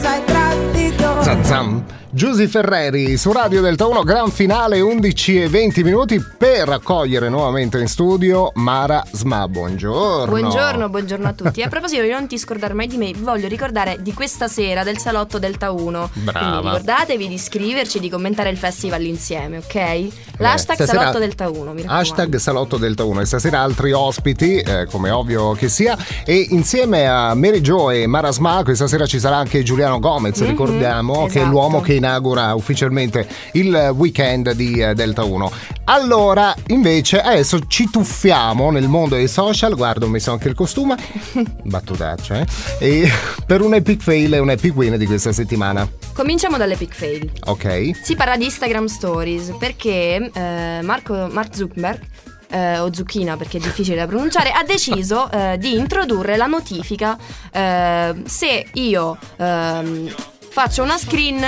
sei tradito. Zam zam. Giusy Ferreri su Radio Delta 1, gran finale, 11:20 per accogliere nuovamente in studio Mara Sma. Buongiorno. Buongiorno a tutti. A proposito di non ti scordare mai di me, vi voglio ricordare di questa sera del salotto Delta 1. Brava. Quindi ricordatevi di iscriverci, di commentare il festival insieme, ok? L'hashtag salotto Delta 1, mi raccomando. Hashtag salotto Delta 1. E stasera altri ospiti, come ovvio che sia. E insieme a Mary Jo e Mara Sma questa sera ci sarà anche Giuliano Gomez, ricordiamo, che è l'uomo che inaugura ufficialmente il weekend di Delta 1. Allora, invece, adesso ci tuffiamo nel mondo dei social. Guarda, ho messo anche il costume. Battutaccia, e per un epic fail e un epic win di questa settimana. Cominciamo dall'epic fail. Ok. Si parla di Instagram Stories perché Mark Zuckerberg, o Zucchina perché è difficile da pronunciare, ha deciso di introdurre la notifica se io faccio una screen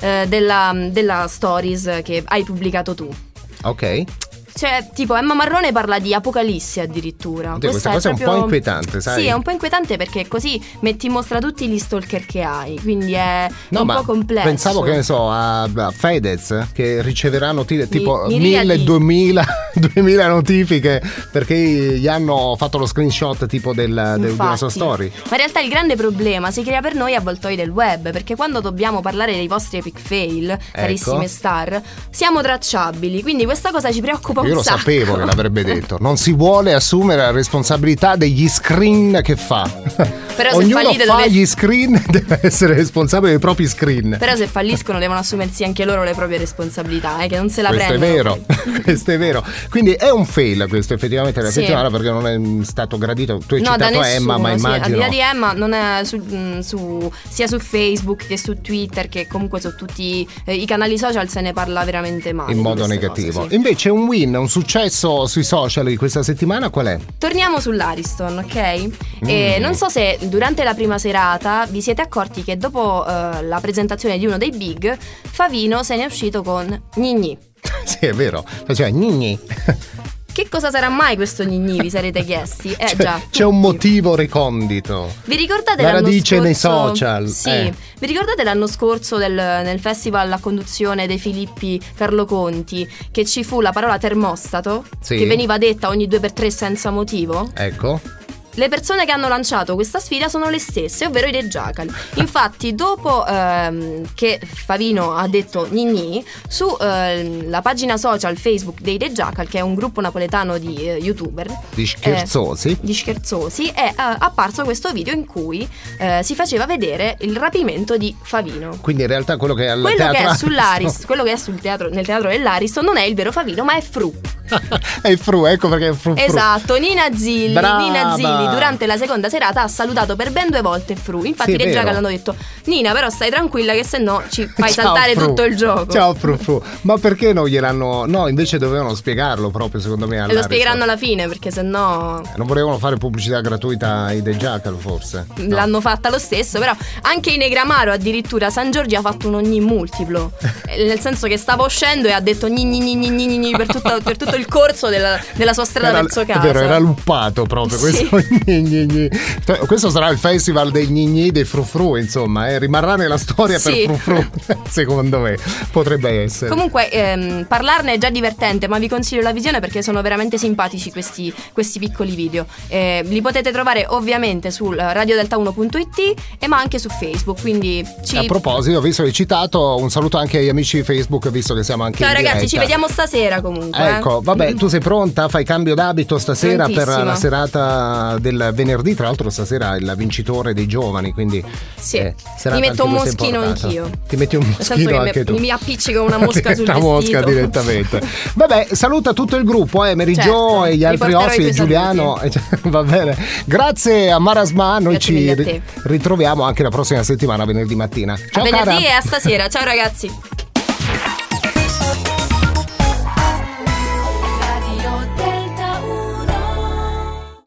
della stories che hai pubblicato tu. Ok. Cioè, tipo Emma Marrone parla di apocalissi addirittura. Questa cosa è un po' inquietante, sai? Sì, è un po' inquietante perché così metti in mostra tutti gli stalker che hai. Quindi è un po' complesso. Pensavo, che ne so, a Fedez, che riceveranno tipo 1000, 2000 notifiche perché gli hanno fatto lo screenshot tipo della sua story. Ma in realtà il grande problema si crea per noi avvoltoi del web, perché quando dobbiamo parlare dei vostri epic fail, carissime star, siamo tracciabili. Quindi questa cosa ci preoccupa. Io lo sapevo che l'avrebbe detto. Non si vuole assumere la responsabilità degli screen che fa. Però ognuno fa gli screen, deve essere responsabile dei propri screen. Però se falliscono devono assumersi anche loro le proprie responsabilità, che non se la questo prendono. È vero. Questo è vero. Quindi è un fail questo effettivamente la settimana, perché non è stato gradito. Tu hai citato Emma, ma immagino. Al di là di Emma, non è sia su Facebook che su Twitter, che comunque su tutti i canali social se ne parla veramente male. In modo negativo. Cose, sì. Invece un win, un successo sui social di questa settimana qual è? Torniamo sull'Ariston, ok? E non so se durante la prima serata vi siete accorti che dopo la presentazione di uno dei big, Favino se ne è uscito con Gnigni. Sì, è vero, faceva Gnigni. Che cosa sarà mai questo Gnigni, vi sarete chiesti? Già, c'è un motivo recondito. Vi ricordate la l'anno radice scorso, nei social? Sì. Vi ricordate l'anno scorso nel festival a conduzione dei Filippi Carlo Conti, che ci fu la parola termostato, sì, che veniva detta ogni 2x3 senza motivo? Ecco. Le persone che hanno lanciato questa sfida sono le stesse, ovvero i The Jackal. Infatti, dopo che Favino ha detto Gnigni, su la pagina social Facebook dei The Jackal, che è un gruppo napoletano di youtuber di scherzosi, è apparso questo video in cui si faceva vedere il rapimento di Favino. Quindi in realtà quello che è nel teatro dell'Ariston non è il vero Favino, ma è Fru. È il Fru, ecco perché è Fru. Esatto, Nina Zilli durante la seconda serata ha salutato per ben 2 volte Fru. Infatti i The Jackal hanno detto: Nina, però stai tranquilla che se no ci fai saltare Fru, tutto il gioco. Ciao Fru. Ma perché non gliel'hanno? No, invece dovevano spiegarlo proprio, secondo me. E lo spiegheranno alla fine, perché se no non volevano fare pubblicità gratuita ai The Jackal, forse. No. L'hanno fatta lo stesso. Però anche in Negramaro, addirittura San Giorgi ha fatto un ogni multiplo. Nel senso che stava uscendo e ha detto gni per tutto il corso della sua strada verso casa. È vero, era luppato proprio questo. Questo sarà il festival dei gnigni, dei frufru, insomma, rimarrà nella storia per frufru. Secondo me potrebbe essere. Comunque parlarne è già divertente, ma vi consiglio la visione perché sono veramente simpatici questi piccoli video. Li potete trovare ovviamente sul radiodelta1.it ma anche su Facebook, quindi a proposito, visto che hai citato, un saluto anche agli amici di Facebook, visto che siamo anche ciao in ragazzi, diretta. ci vediamo stasera comunque. Ecco, vabbè, tu sei pronta? Fai cambio d'abito stasera Prontissima. per la serata del venerdì. Tra l'altro stasera è il vincitore dei giovani, quindi sì, mi metto un moschino anch'io. Ti metti un moschino anche tu. Mi appiccica una mosca sul vestito. Mosca direttamente. Vabbè, saluta tutto il gruppo, Mary Jo e gli altri ospiti, Giuliano. Va bene. Grazie a Mara Sma, noi ci ritroviamo anche la prossima settimana, venerdì mattina. Ciao, a venerdì cara. e a stasera. Ciao ragazzi.